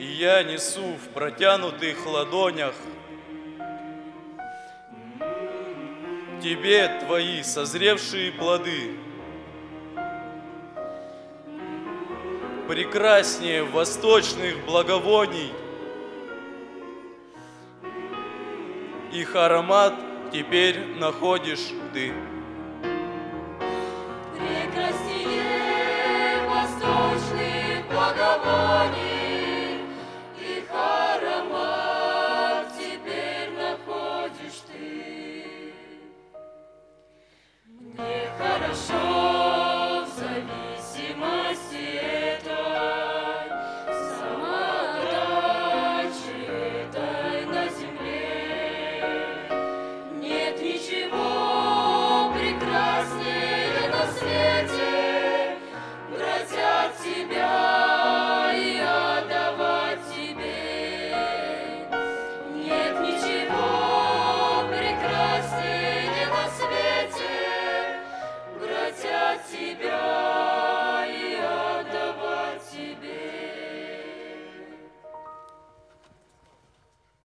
И я несу в протянутых ладонях Тебе твои созревшие плоды. Прекраснее восточных благовоний их аромат теперь находишь ты. Прекраснее восточных благовоний их аромат теперь находишь ты. Мне хорошо в зависимости